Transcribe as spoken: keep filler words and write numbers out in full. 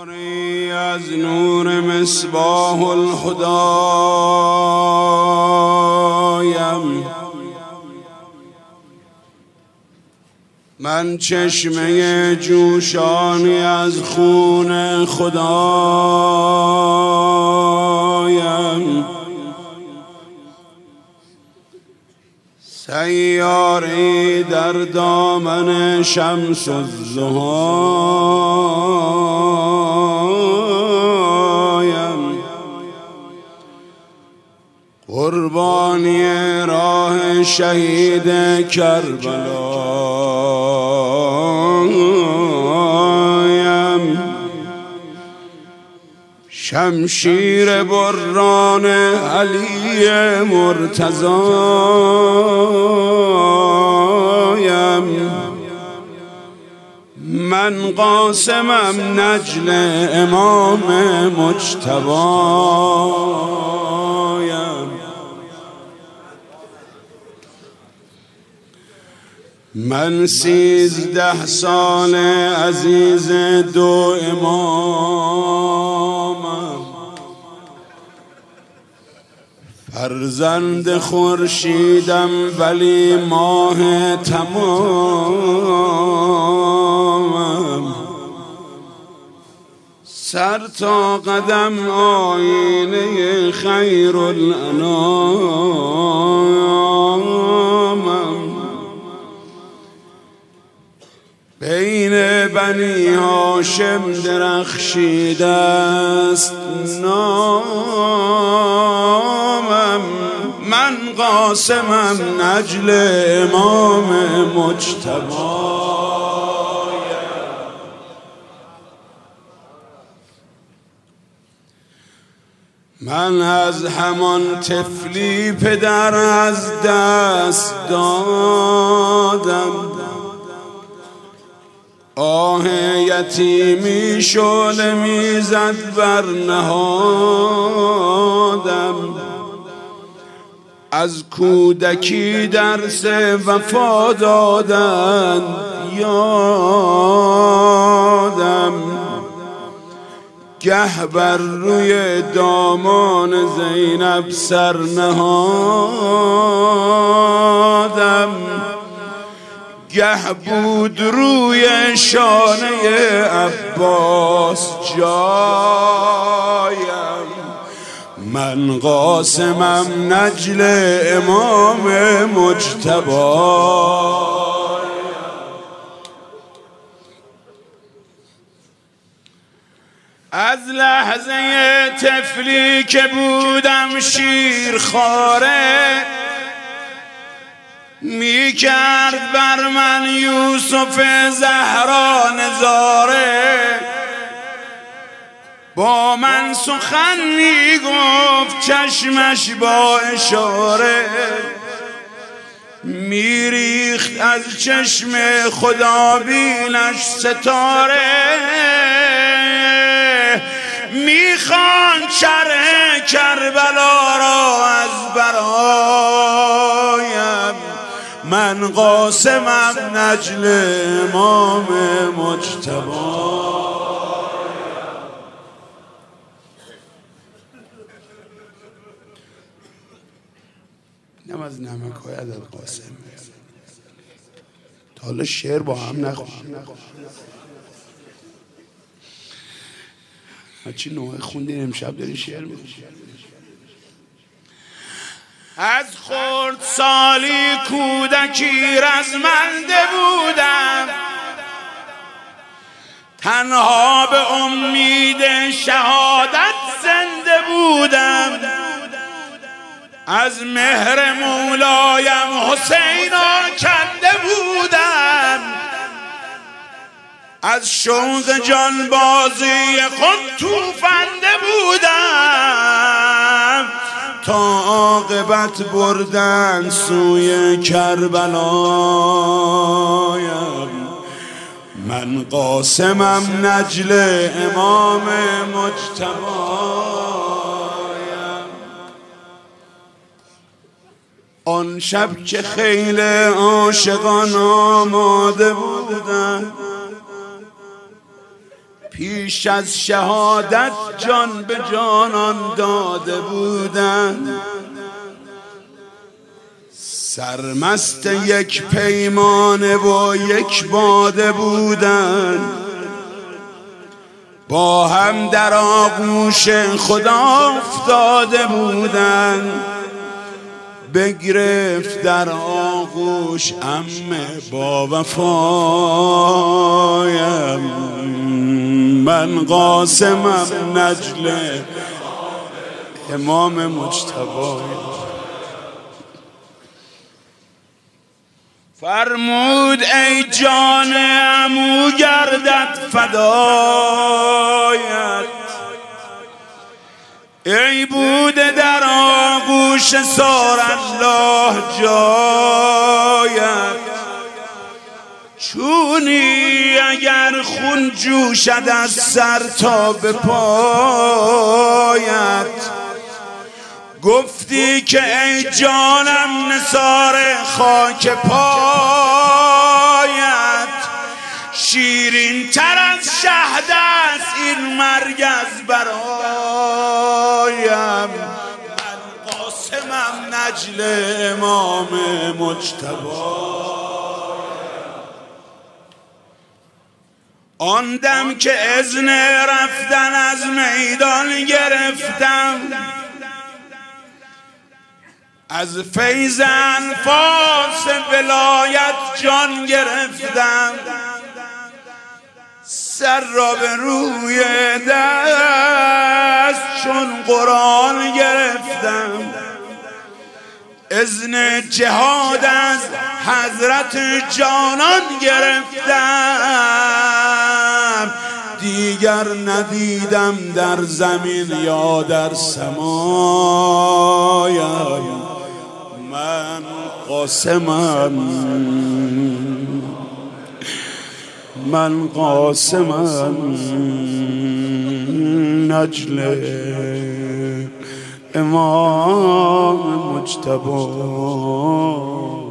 یاری از نور مصباح الهدایم، من چشمه جوشانی از خون خدایم، سیاری در دامن شمس الضحایم، قربانی راه شهید کربلایم، شمشیر بران علی مرتضایم، من قاسمم نجل امام مجتبایم، من سیزده سال عزیز دو امامم، فرزند خورشیدم ولی ماه تمامم، سر تا قدم آینه خیر الانامم، بین بنی هاشم درخشیده است نامم، من قاسمم نجل امام مجتبایم، من از همان طفلی پدر از دست دادم، آه یتیمی شعله میزد بر نهادم، از کودکی درس وفا دادند یادم، گه بر روی دامان زینب سر نهادم، گه بود روی شانه عباس جایم، من قاسمم نجل امام مجتبایم، از لحظه طفلی که بودم شیرخواره، می کرد بر من یوسف زهرا نظاره، با من سخن می گفت چشمش با اشاره، می ریخت از چشم خدا بینش ستاره، می خواند شرح کربلا را از برایم، من قاسمم نجل امام مجتبایم. نم از نمک های ابوالقاسم تا حالا شعر با هم نخوندیم، هرچی نوعه خوندین امشب داری شعر می‌خونی. از خرد سالی کودکی رزمنده بودم، تنها به امید شهادت زنده بودم، از مهر مولایم حسین آکنده بودم، از شوق جانبازی خود توفنده بودم، تا عاقبت بردن سوی کربلایم، من قاسمم نجل امام مجتبایم. آن شب که خیل عاشقان آماده بودند، پیش از شهادت جان به جانان داده بودند، سرمست یک پیمانه و یک باده بودند، با هم در آغوش خدا افتاده بودند. بگرفت در آغوش عمه با وفایم، من قاسمم نجل امام مجتبی. فرمود ای جان عمو گردد فدایت، ای بوده در آغوش سار الله جایت. چونی اگر خون جوشد از سر تا به پایت، گفتی که ای جانم نثار خاک پایت، شیرین تر از شهد است این مرگ از برایم، من قاسمم نجل امام مجتبی. آن دم که اذن رفتن از میدان گرفتم، از فیض انفاس ولایت جان گرفتم، سر را به روی دست چون قرآن گرفتم، اذن جهاد از حضرت جانان گرفتم، دیگر ندیدم در زمین یا در سمایم، من قاسمم من قاسمم نجل امام مجتبی.